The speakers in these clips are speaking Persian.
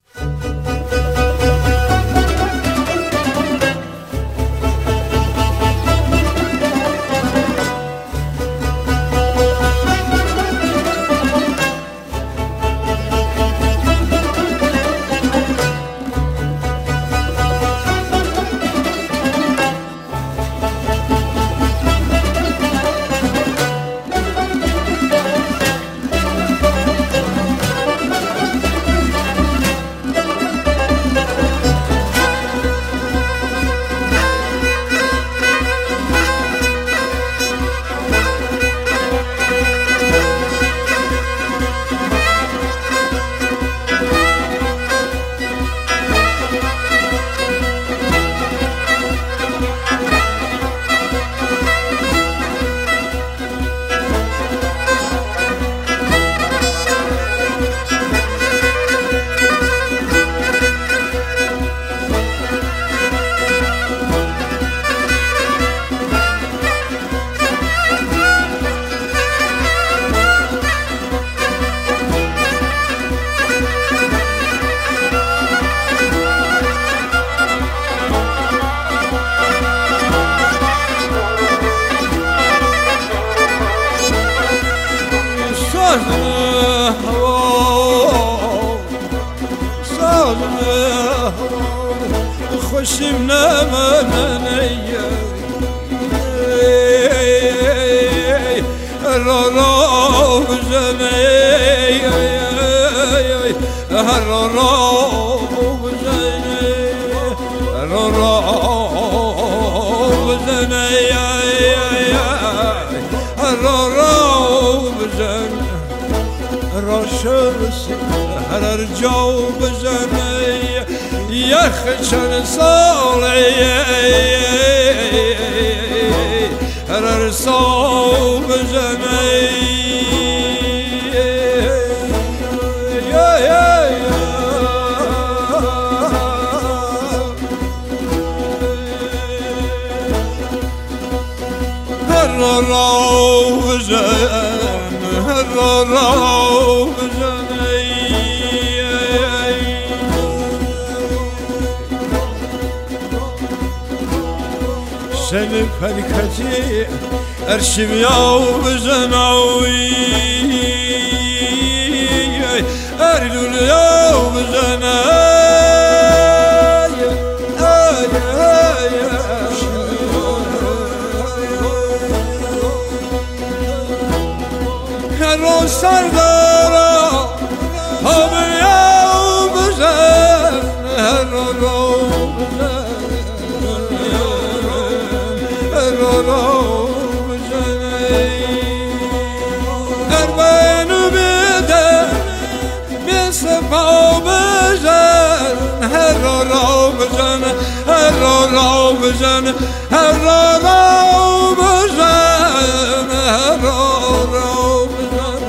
خوشم نمانه را را بزنه را را بزنه را را بزنه را را بزنه را شرسی هر جا بزنه یخ چند ساله هر سال بزنه هر را بزن هر را بزن سن فرکتی ارشم یا بزنوی اردول یا بزنه هر سردارا همه یا بزن هر رو بزن رو بزنه اربعینو بده به صفا بزن هر رو بزن هر رو بزن هر رو بزن هر رو بزن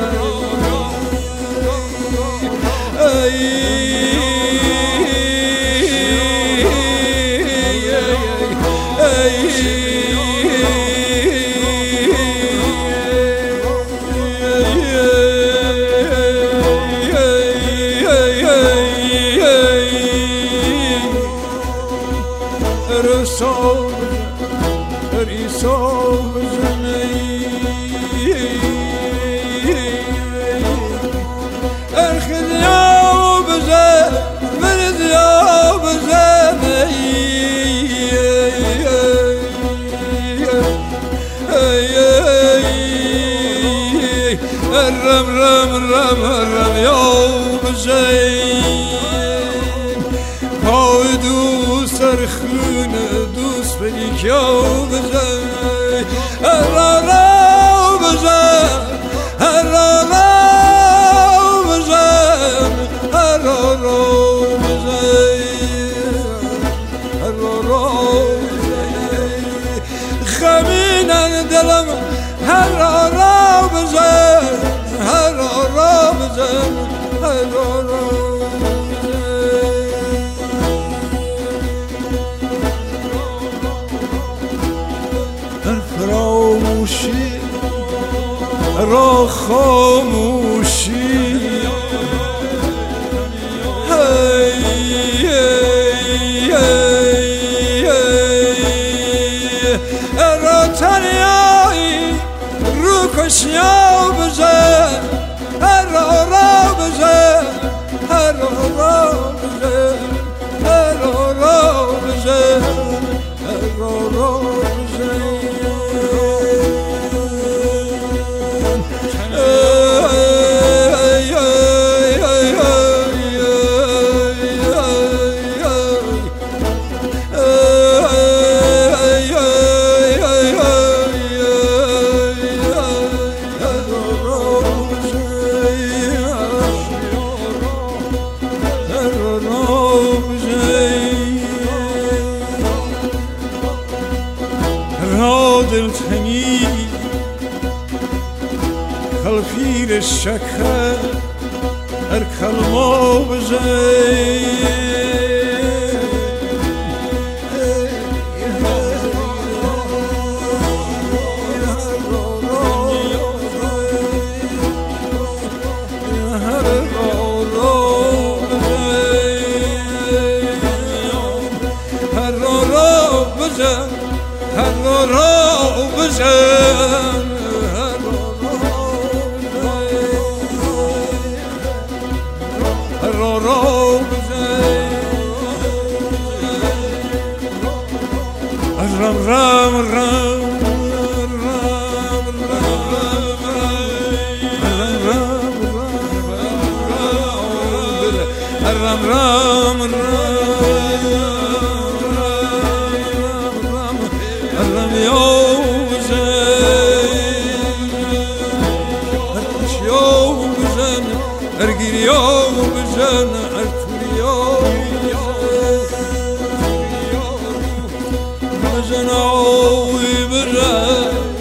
رم رم رم رم یا بزین پای دوست در خونه دوست بگی یا بزن هر را بزن هر را بزن هر را بزن هر را بزن خمینن دلم هر را بزن هر را بزن هر را بزن فراموشی را خاموشی الشكر الكلمة بزين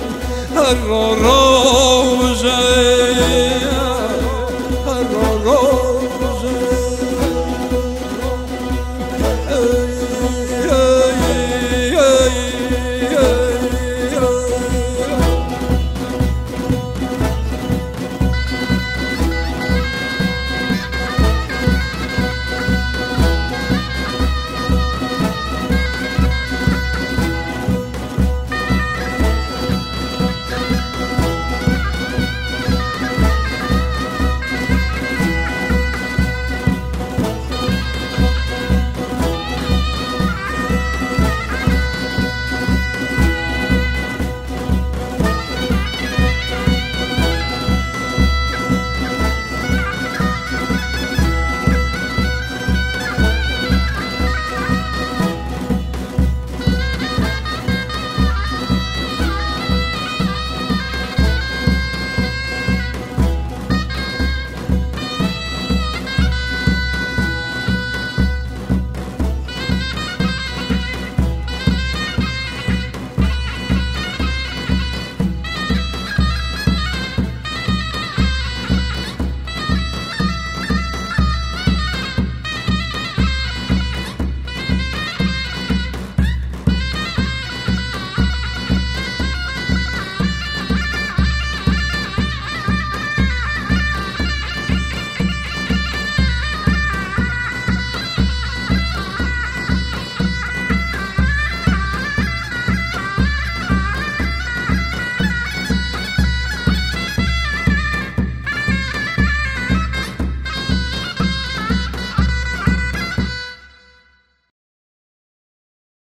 Oh